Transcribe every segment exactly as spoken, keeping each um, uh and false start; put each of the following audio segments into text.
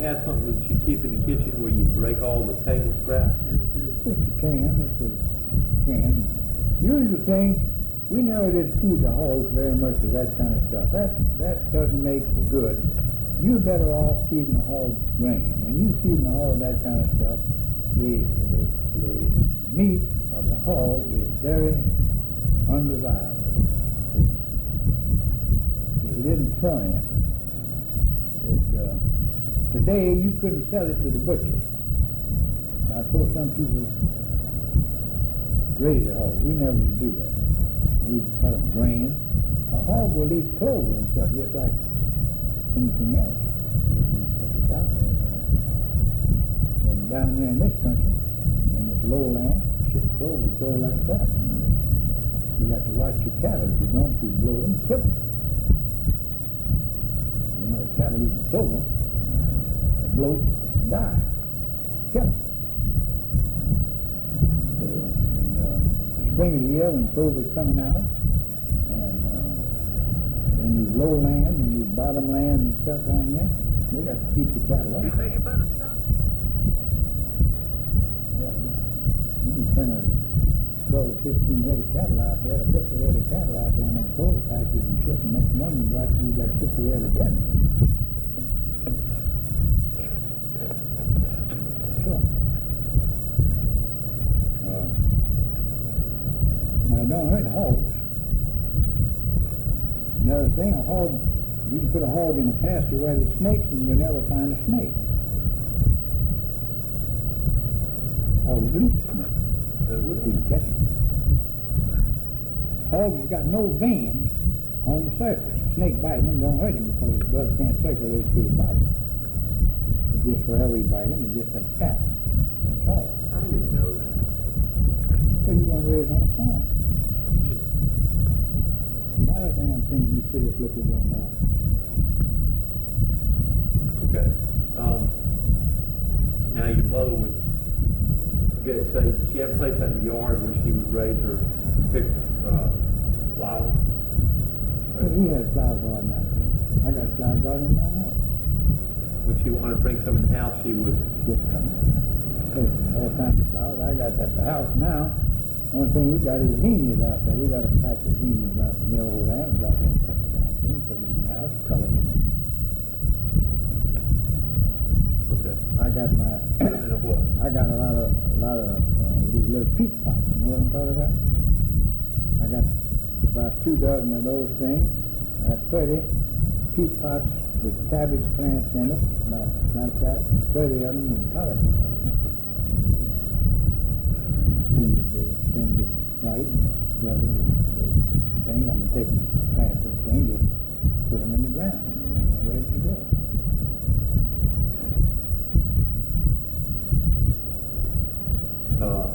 have something that you keep in the kitchen where you break all the table scraps into? Just a can, just a can. Usual thing, we never did feed the hogs very much of that kind of stuff. That that doesn't make for good. You're better off feeding the hog grain. When you feed the hog that kind of stuff, the, the, the meat of the hog is very undesirable. It's, it isn't fun. It, uh, today, you couldn't sell it to the butchers. Now, of course, some people raise a hog. We never did do that. We put them grain. A hog will eat clover and stuff just like anything else. It's out there. And down there in this country, in this lowland, shit, clover grow like that. You got to watch your cattle. If you don't, you blow them, kill them. You know, cattle eat clover, they blow, die, kill them. So, in uh, the spring of the year when clover's coming out, and uh, in these lowland and these bottom land and stuff down here, they got to keep the cattle up. Hey, you better stop. Yeah, you can turn a twelve, fifteen head of cattle out there, fifty head of cattle out there in them clover patches and shit, and next morning you got, you got fifty head of dead. Sure. Uh, now, it don't hurt hogs. Another thing, a hog, you can put a hog in a pasture where there's snakes and you'll never find a snake. Hogs eat the snake. They would You can catch them. Hogs has got no veins on the surface. Snake biting him don't hurt him because his blood can't circulate through his body. It's just wherever you bite him, it's just a fat. That's all. I didn't know that. So you want to raise on a farm. A lot of damn things you city slickers don't know. Okay. Um, now your mother would get it, say, did she have a place out in the yard where she would raise her pick uh, flowers? Well, we had a flower garden out there. I got a flower garden in my house. When she wanted to bring some in the house, she would. Just come in. There's all kinds of flowers. I got at the house now. Only thing we got is zinnias out there. We got a patch of zinnias out near old land. Got that couple of damn things, put them in the house, color them. Okay. I got my. Put them in a what? I got a lot of a lot of uh, these little peat pots. You know what I'm talking about? I got about two dozen of those things. I got thirty peat pots with cabbage plants in it. About not that. Thirty of them with cauliflower. As soon as the thing gets right, well, the, the thing, I'm gonna take the plants or thing, just put them in the ground, and they're ready to go. Uh,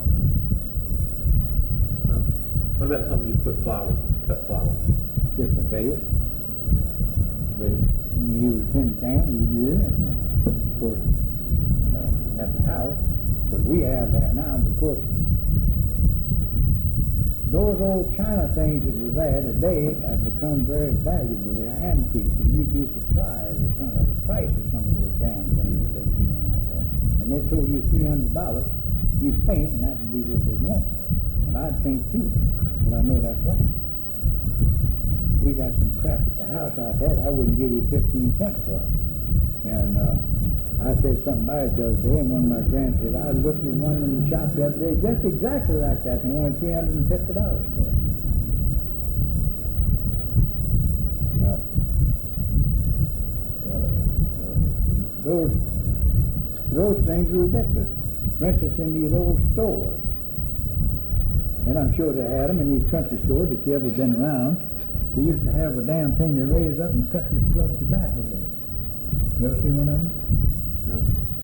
huh. What about something you put flowers, cut flowers? Just a vase. Vase. You use a tin can, you do it, and of course, uh, at the house, what we have there now, of course, those old China things that was there today have become very valuable. They're antiques, and you'd be surprised at some of the price of some of those damn things that they doing out there. And they told you three hundred dollars, you'd faint, and that would be what they want. And I'd faint too, but I know that's right. We got some crap at the house out there I wouldn't give you fifteen cents for it. And uh, I said something about it the other day, and one of my grands said, I was looking at one in the shop the other day, just exactly like that, and wanted three hundred fifty dollars for it. Now, uh, those, those things are ridiculous. For instance, in these old stores, and I'm sure they had them in these country stores, if you ever been around, they used to have a damn thing they raised up and cut this plug tobacco with. You ever see one of them? No.